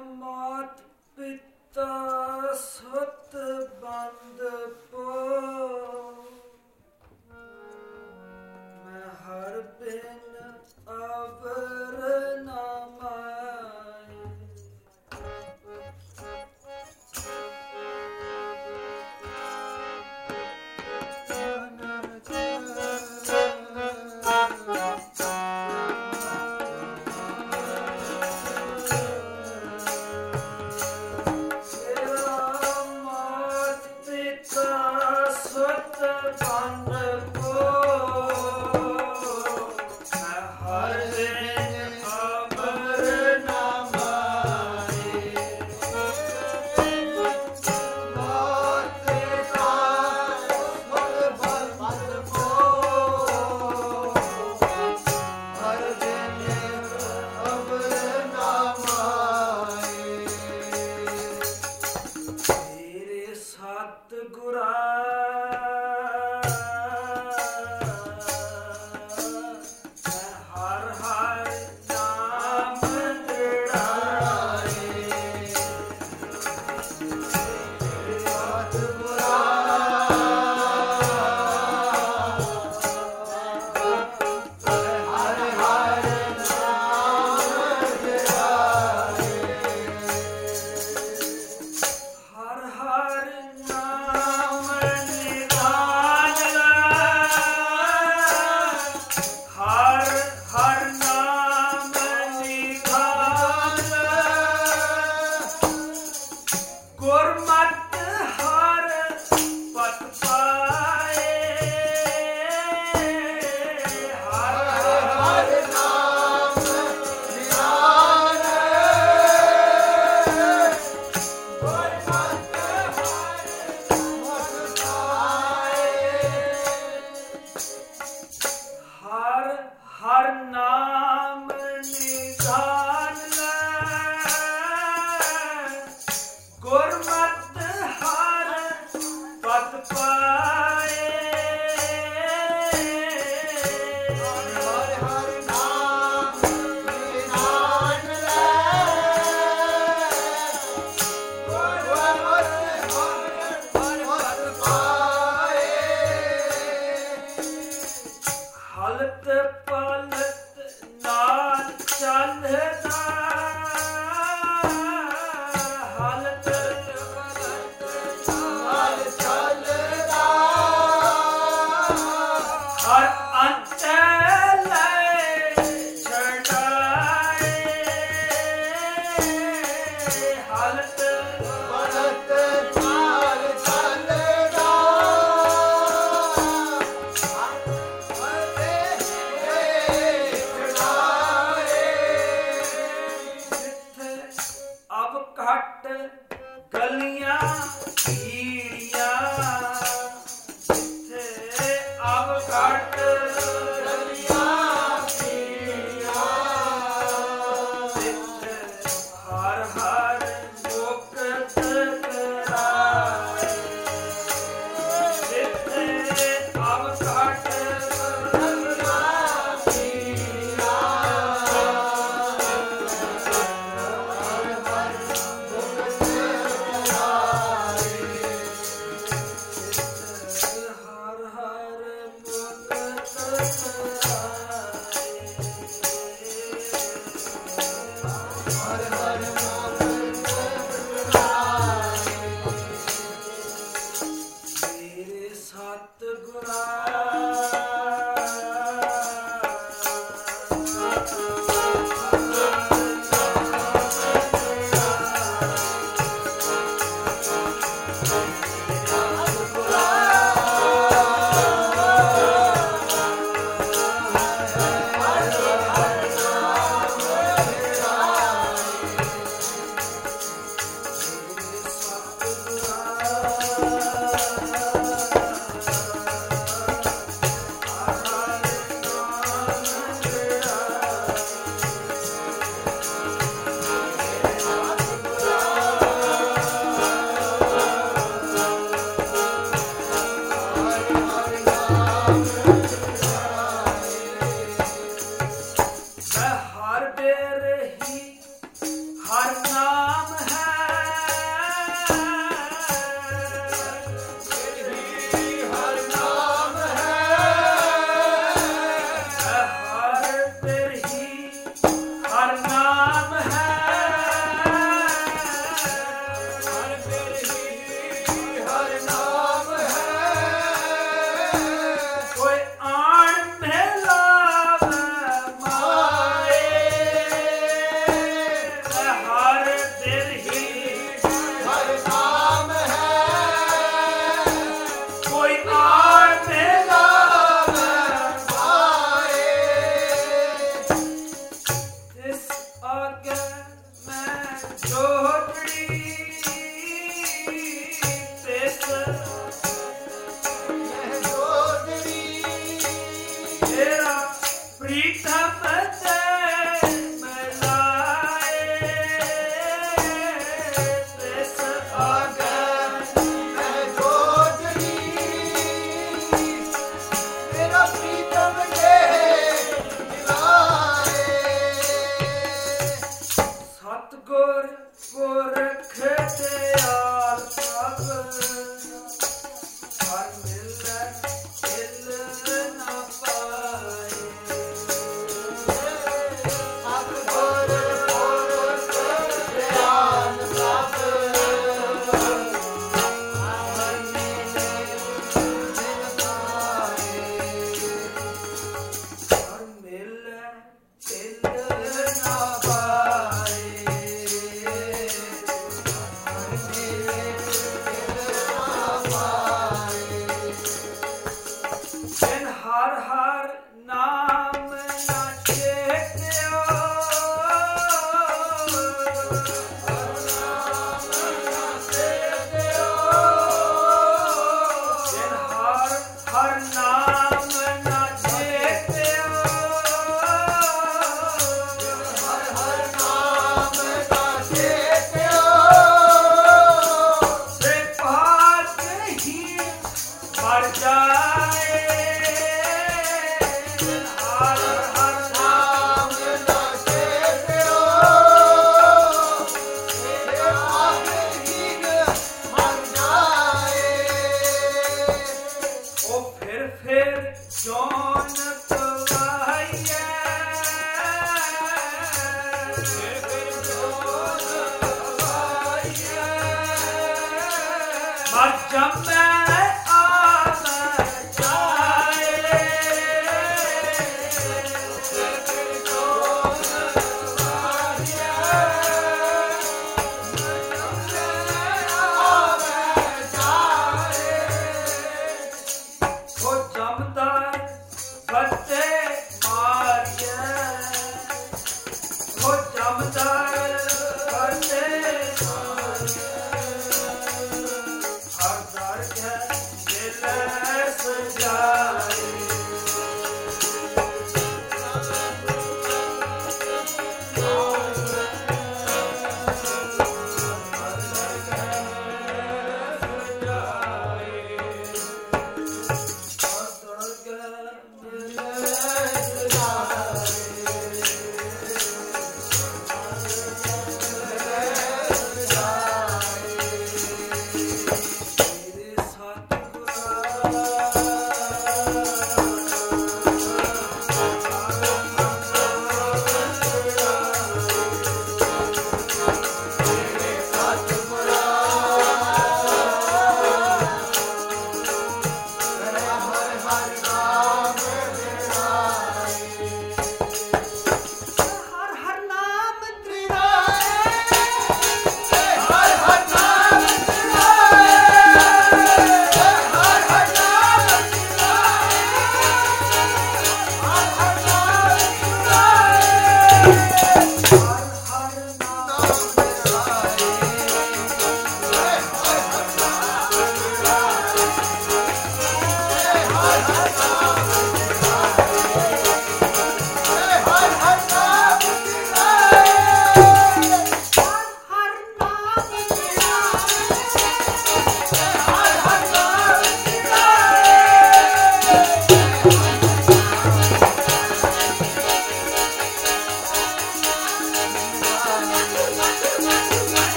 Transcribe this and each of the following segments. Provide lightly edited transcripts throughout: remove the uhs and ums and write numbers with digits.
ਮਾਤ ਪਿਤਾ ਸੁਤ ਬੰਦ ਪੋ ਮੈਂ ਹਰ ਬਿਨ ਅਵਰ ਨਾ ਮਾਏ ਹਰ ਨਾਮ ਸਤਿਗੁਰ ਪੁਰਖ ਦਿਆਲ ਪ੍ਰਭ ਹਰ ਮਿਲੈ ਹਿਲ ਨਾ ਪਾਏ। ਸਤਿਗੁਰ ਪੁਰਖ ਦਿਆਲ ਪ੍ਰਭ ਹਰ ਮਿਲੈ ਹਿਲ ਪਾਏ। ਹਰ ਮਿਲੈ ਹਿਲ ਨਾ ਪਾਏ। ਜਿਨ ਹਰ ਹਰ ਨਾਮ ਨਾ ਚੇਤਿਓ ਜਿਨ ਹਰ ਹਰ ਨਾਮ ਨਾ ਚੇਤਿਓ ਸੇ ਪਾਤ ਹੀ ਮਰ ਜਾਏ। ਹਰ ਹਰ ਨਾਮ ਉਹ ਫਿਰ ਜੋਨ ਪਵਾਈਐ। ਫਿਰ ਜੋਨ ਪਵਾਈਐ। ਮਰ ਜੰਮੈ ਆਵੈ ਜਾਏ। ਫਿਰ ਜੋਨ ਪਵਾਈਐ। ਮਰ ਜੰਮੈ ਆਵੈ ਜਾਏ। ਉਹ ਜਮਦਾਰ ਫਤੇ ਮਾਰੀਐ। ਉਹ ਜਮਦਾਰ ਫਤੇ ਮਾਰੀਐ। ਹਰ ਦਰ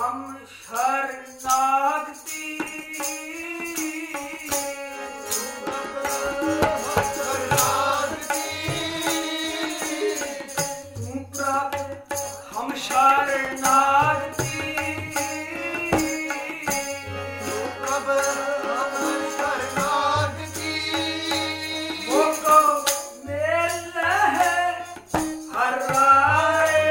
हम शरणागति तू प्रभु हम शरणागति को मेल है हर राय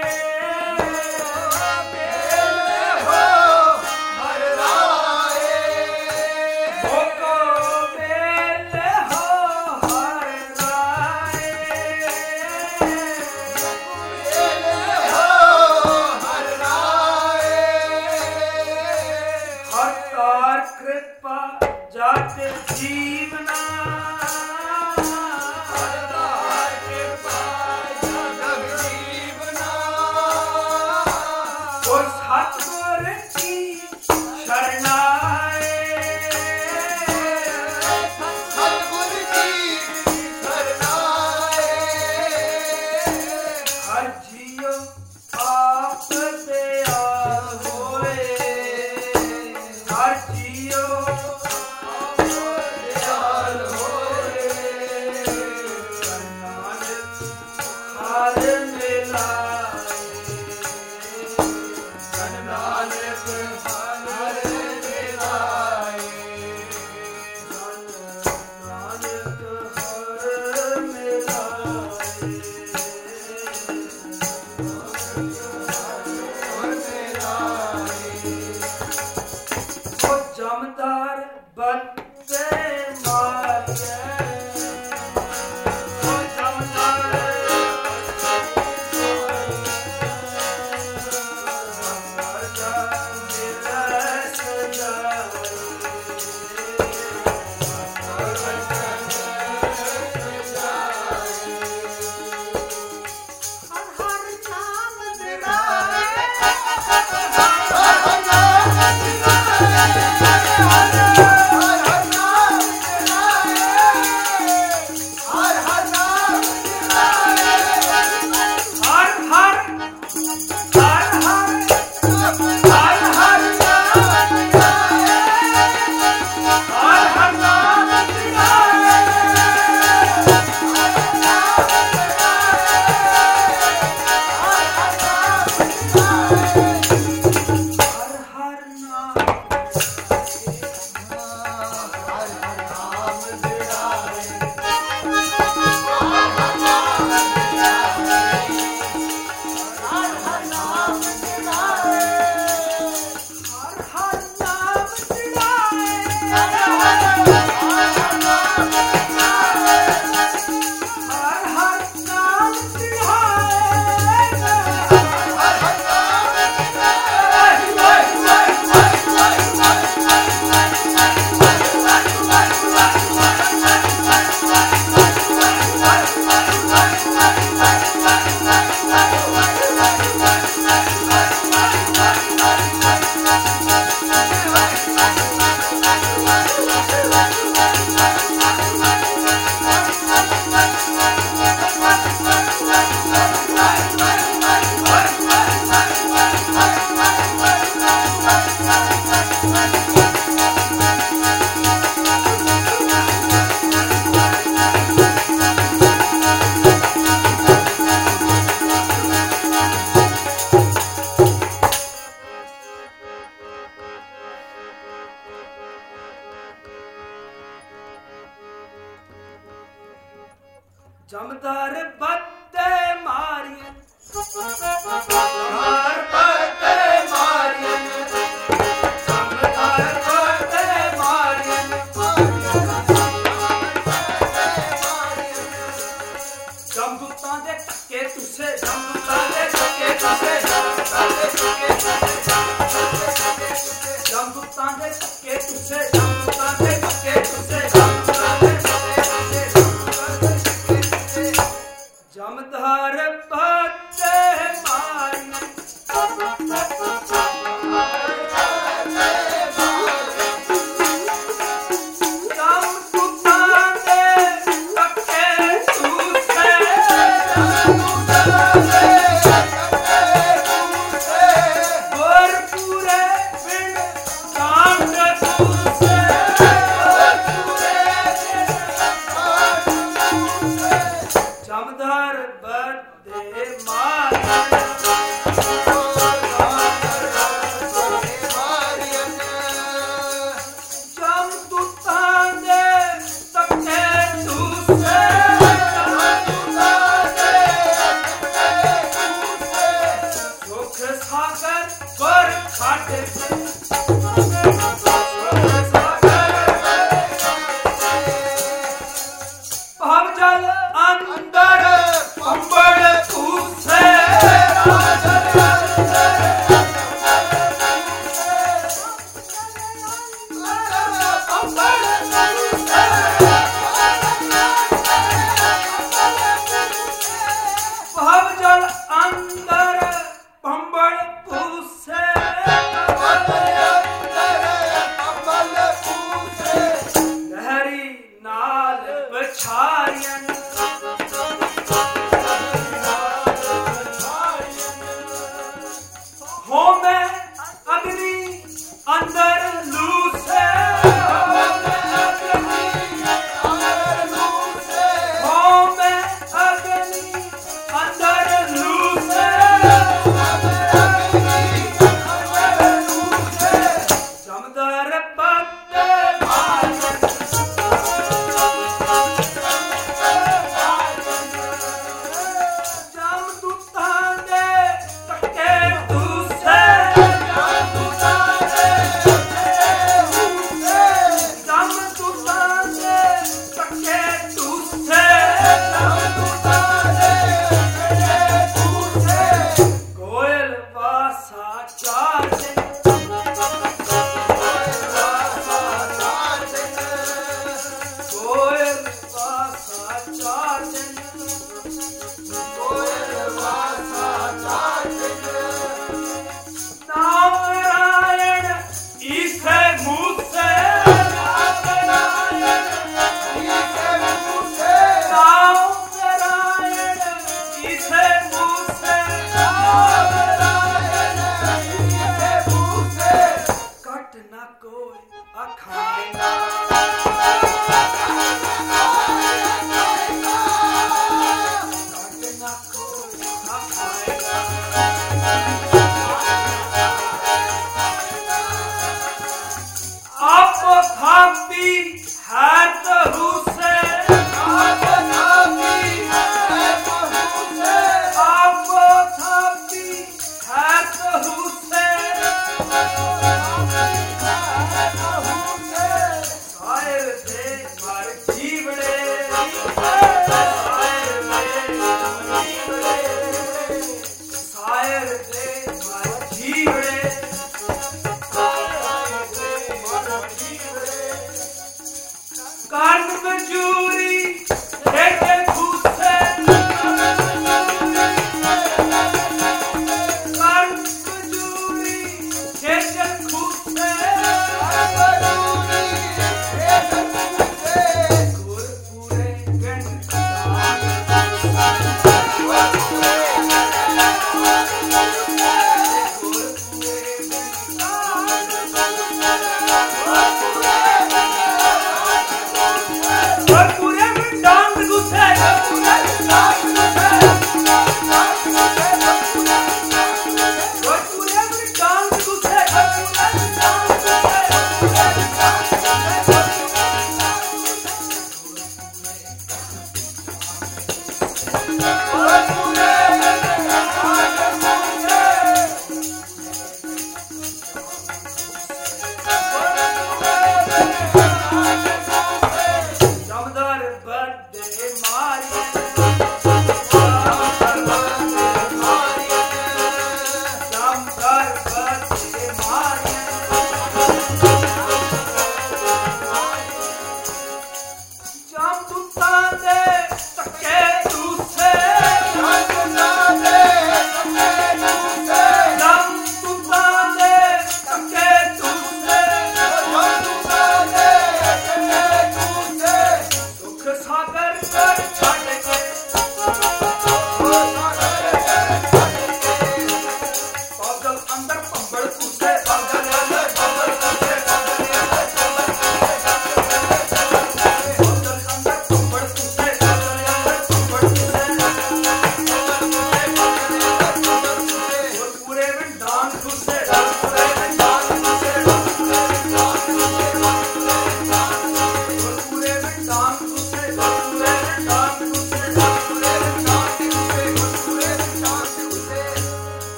कृपा जाते जीवना तो सतगुर की शरणाए हर जियो आप दयाल होए हर जियो दयाल होए नानक हार मिलाए नानक हार मिलाए नानक हार मिलाए ओ जमदार बत्ते मारिए ओ जमदार जमदार बत्ते मारिए जमदार बत्ते मारिए जमदार बत्ते मारिए जमदूतां दे टक्के तुसे जमदूतां दे टक्के तुसे जमदूतां दे टक्के तुसे जमदूतां दे टक्के तुसे जमदूतां दे टक्के तुसे जमदूतां दे जमदार बत्ते मारिए जमदूतां दे टक्के तुसे जमदूतां दे टक्के तुसे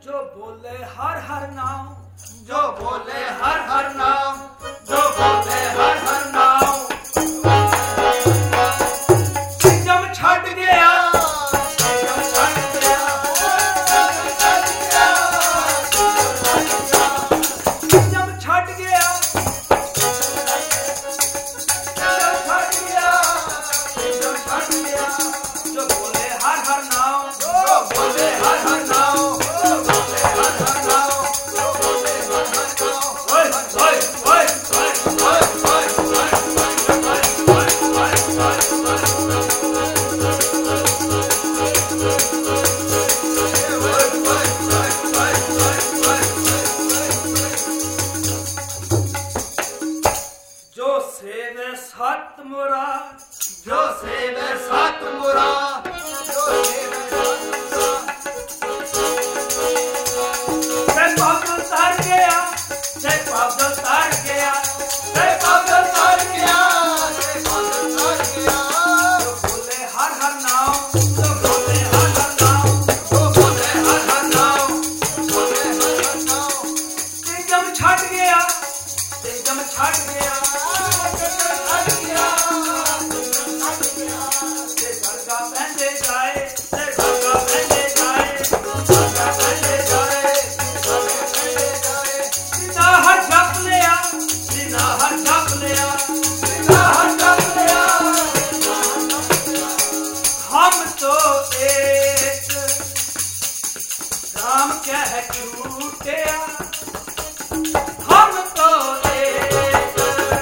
जो बोले हर हर नाम, जो बोले हर हर नाम, जो बोले हर हर नाम, जम छट गया, जम छट गया, जम छट गया, जम छट गया, जो बोले हर हर नाम, जो बोले हर हर नाम, जो बोले हर हर नाम, जो बोले हर हर नाम। ओए ओए ओए ओए जो सेवे सत मुराद, जो सेवे सत मुराद, जो सेवे सत मुराद। से पागल तर गया, से पागल तर गया, से पागल तर गया, से पागल तर गया। जो बोले हर हर नाम, जो बोले हर हर नाम, जो बोले हर हर नाम, बोले हर हर नाम। ते जम छट गया, ते जम छट गया, छट गया, छट गया। ते दरगाह बहते जाए, ते दरगाह बहते जाए, दरगाह बहते जाए, बहते जाए, सीना हर जप लिया, सीना हर जप लिया, सीना हर जप लिया। हम तो एक राम कह छूटिया, हम तो एक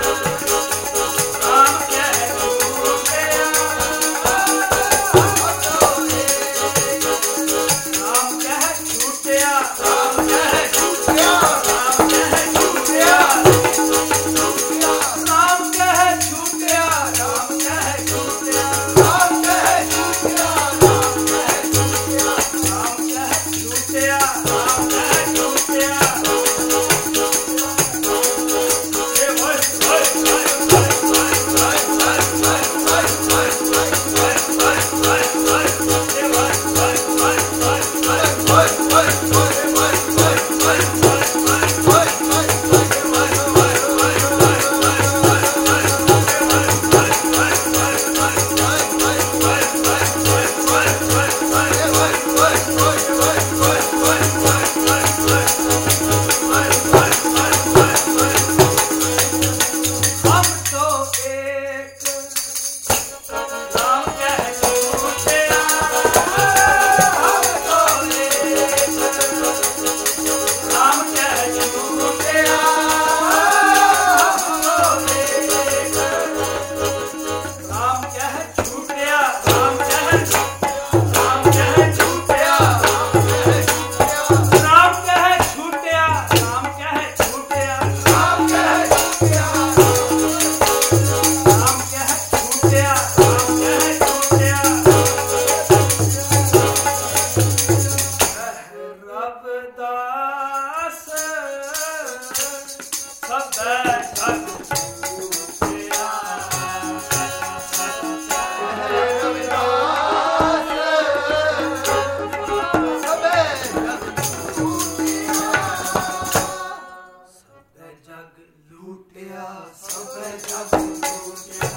राम कह छूटिया, राम कह छूटिया, राम कह छूटिया, राम कह छूटिया, राम कह छूटिया, राम कह छूटिया, राम कह छूटिया, राम कह छूटिया। राम कह छूटिया, राम कह छूटिया। ए ओए ओए हम तो एक राम कह छूटिया, हम तो एक राम कह छूटिया, हम तो एक राम कह छूटिया, राम कह छूटिया, राम कह छूटिया, राम कह छूटिया, राम कह छूटिया, राम कह छूटिया, राम कह छूटिया। रबदास सब जग छूटिया, सब जग लूटिया, सब जग लूटिया,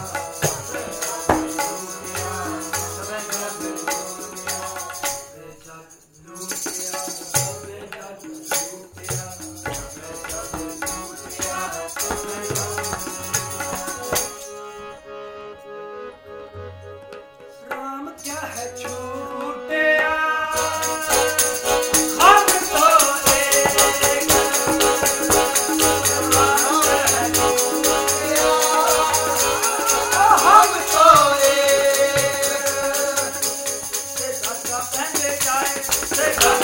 सब जग लूटिया, सब जग लूटिया, सब जग लूटिया, सब जग लूटिया, सब जग। राम क्या है छूटिया, हम तो एक राम है छूटिया, हम तो एक। से दरगाह बहते जाए, से